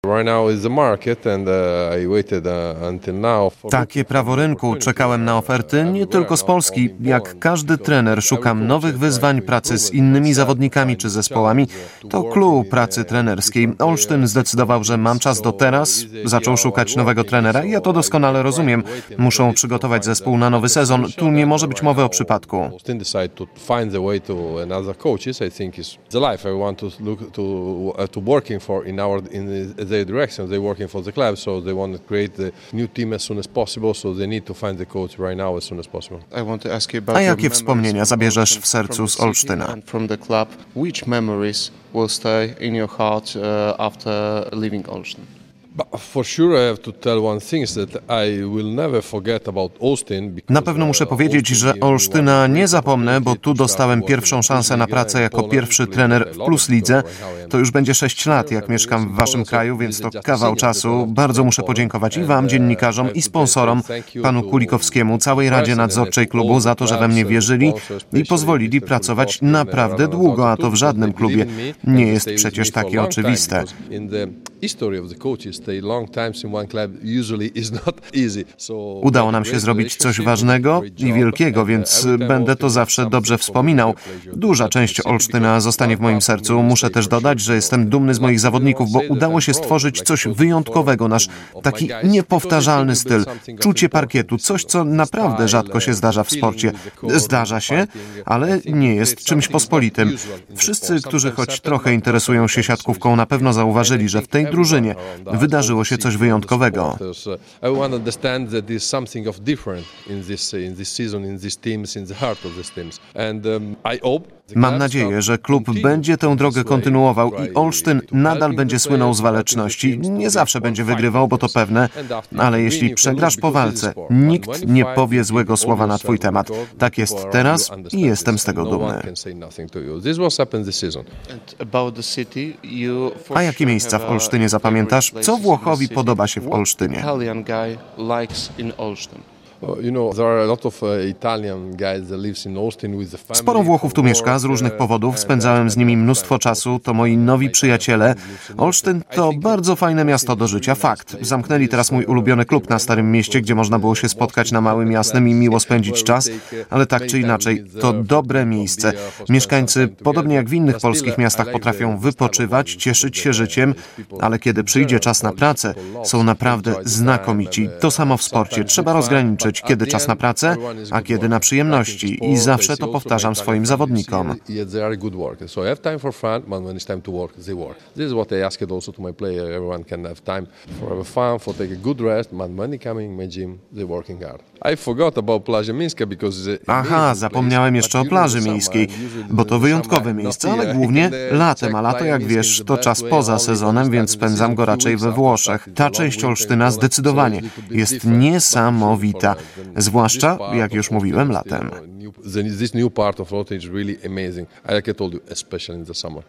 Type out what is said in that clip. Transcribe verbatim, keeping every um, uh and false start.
Takie prawo rynku. Czekałem na oferty nie tylko z Polski. Jak każdy trener szukam nowych wyzwań, pracy z innymi zawodnikami czy zespołami. To clue pracy trenerskiej. Olsztyn zdecydował, że mam czas do teraz. Zaczął szukać nowego trenera. Ja to doskonale rozumiem. Muszą przygotować zespół na nowy sezon. Tu nie może być mowy o przypadku. Their direction. They're working for the club, so they want to create the new team as soon as possible, so they need to find the coach right now as soon as possible. A jakie wspomnienia zabierzesz w sercu z Olsztyna? From the club, which memories will stay in your heart uh, after leaving Olsztyn? Na pewno muszę powiedzieć, że Olsztyna nie zapomnę, bo tu dostałem pierwszą szansę na pracę jako pierwszy trener w Plus Lidze. To już będzie sześć lat, jak mieszkam w waszym kraju, więc to kawał czasu. Bardzo muszę podziękować i wam, dziennikarzom, i sponsorom, panu Kulikowskiemu, całej Radzie Nadzorczej klubu za to, że we mnie wierzyli i pozwolili pracować naprawdę długo, a to w żadnym klubie nie jest przecież takie oczywiste. Udało nam się zrobić coś ważnego i wielkiego, więc będę to zawsze dobrze wspominał. Duża część Olsztyna zostanie w moim sercu. Muszę też dodać, że jestem dumny z moich zawodników, bo udało się stworzyć coś wyjątkowego, nasz taki niepowtarzalny styl, czucie parkietu, coś, co naprawdę rzadko się zdarza w sporcie. Zdarza się, ale nie jest czymś pospolitym. Wszyscy, którzy choć trochę interesują się siatkówką, na pewno zauważyli, że w tej drużynie wydarzyło się coś wyjątkowego. Mam nadzieję, że klub będzie tę drogę kontynuował i Olsztyn nadal będzie słynął z waleczności. Nie zawsze będzie wygrywał, bo to pewne, ale jeśli przegrasz po walce, nikt nie powie złego słowa na twój temat. Tak jest teraz i jestem z tego dumny. A jakie miejsca w Olsztynie zapamiętasz? Co Włochowi podoba się w Olsztynie? Sporo Włochów tu mieszka z różnych powodów, spędzałem z nimi mnóstwo czasu, to moi nowi przyjaciele. Olsztyn to bardzo fajne miasto do życia, fakt. Zamknęli teraz mój ulubiony klub na Starym Mieście, gdzie można było się spotkać na Małym Jasnym i miło spędzić czas, ale tak czy inaczej, to dobre miejsce. Mieszkańcy, podobnie jak w innych polskich miastach, potrafią wypoczywać, cieszyć się życiem, ale kiedy przyjdzie czas na pracę, są naprawdę znakomici. To samo w sporcie, trzeba rozgraniczyć, kiedy czas na pracę, a kiedy na przyjemności. I zawsze to powtarzam swoim zawodnikom. Aha, zapomniałem jeszcze o plaży miejskiej, bo to wyjątkowe miejsce, ale głównie latem, a lato, jak wiesz, to czas poza sezonem, więc spędzam go raczej we Włoszech. Ta część Olsztyna zdecydowanie jest niesamowita. Zwłaszcza, jak już mówiłem, latem. This new part of Olsztyn is really amazing. Like I told you, especially in the summer.